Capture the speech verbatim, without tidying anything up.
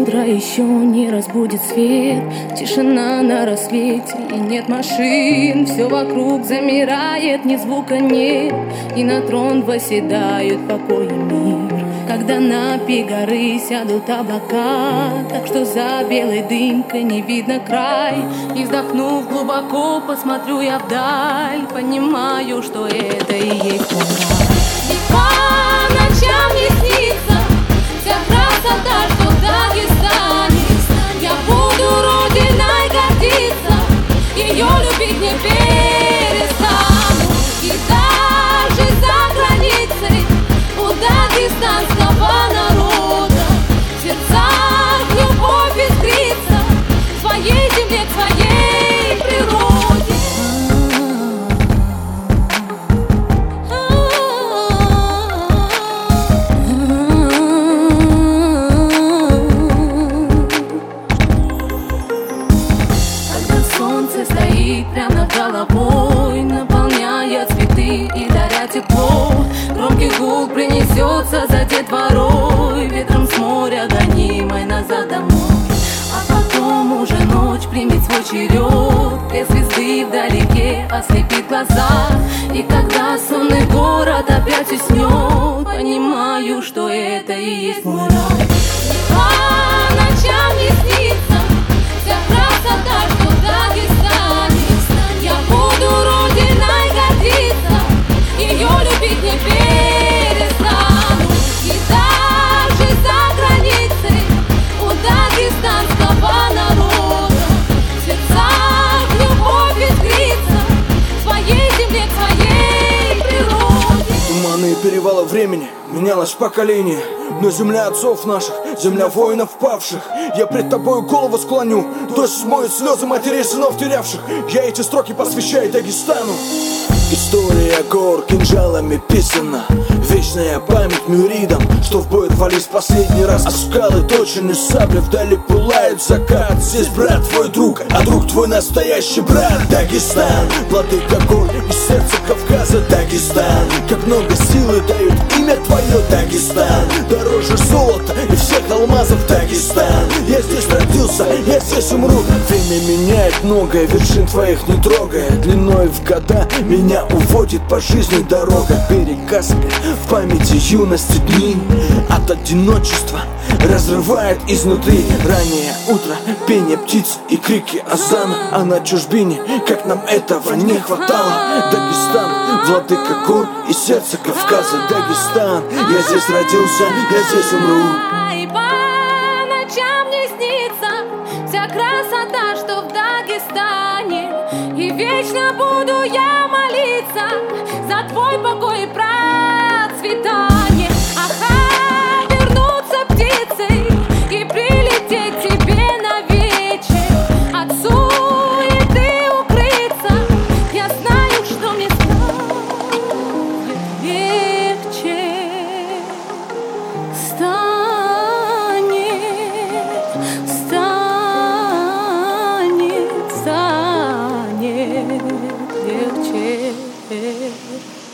утро еще не разбудит свет. Тишина на рассвете и нет машин. Все вокруг замирает, ни звука нет. И на трон восседают покой и мир. Когда на пик горы сядут облака, так что за белой дымкой не видно край. И вздохнув глубоко, посмотрю я вдаль. Понимаю, что это и есть мой рай. И по ночам не снится вся красота, что в Дагестане. Я буду родиной гордиться, ее любить не перестану. И даже за границей у дагестанского народа в сердцах любовь искрится к своей земле, к своей природе. Солнце стоит прямо над головой, наполняя цветы и даря тепло. Громкий гул принесется за детворой, ветром с моря гонимой назад домой. А потом уже ночь примет свой черед, две звезды вдалеке ослепит глаза. И когда сонный город опять уснет, понимаю, что это и есть мой рай. По ночам не снится вся красота, что в Дагестане. Я буду родиной гордиться, ее любить не перестану. И даже за границей у дагестанского народа в сердцах любовь искрится к своей земле, к своей природе. Туманы и перевалы времени менялось поколение, но земля отцов наших, земля воинов павших. Я пред тобою голову склоню, дождь смоет слезы матерей сынов терявших. Я эти строки посвящаю Дагестану. История гор кинжалами писана, вечная память мюридам, что в бой рвались последний раз. А скалы точены сабли, вдали пылает закат. Здесь брат твой друг, а друг твой настоящий брат. Дагестан, владыка гор и сердце Кавказа. Дагестан, как много силы дают имя твое. Дагестан, дороже золота и всех алмазов. Дагестан, я здесь родился, я здесь умру. Время меняет многое, вершин твоих не трогая. Длиной в года меня уводит по жизни дорога. Берег Каспия, в памяти юности дни от одиночества разрывает изнутри. Раннее утро, пение птиц и крики азана. А на чужбине, как нам этого не хватало. Дагестан, владыка гор и сердце Кавказа. Дагестан, я здесь родился, я здесь умру. И по ночам не снится вся красота, что в Дагестане. И вечно буду я молиться за твой покой и процветание. Ага, вернуться птицей и прилететь тебе на вечер. От суеты укрыться, я знаю, что мне станет легче. Станет, станет, станет легче.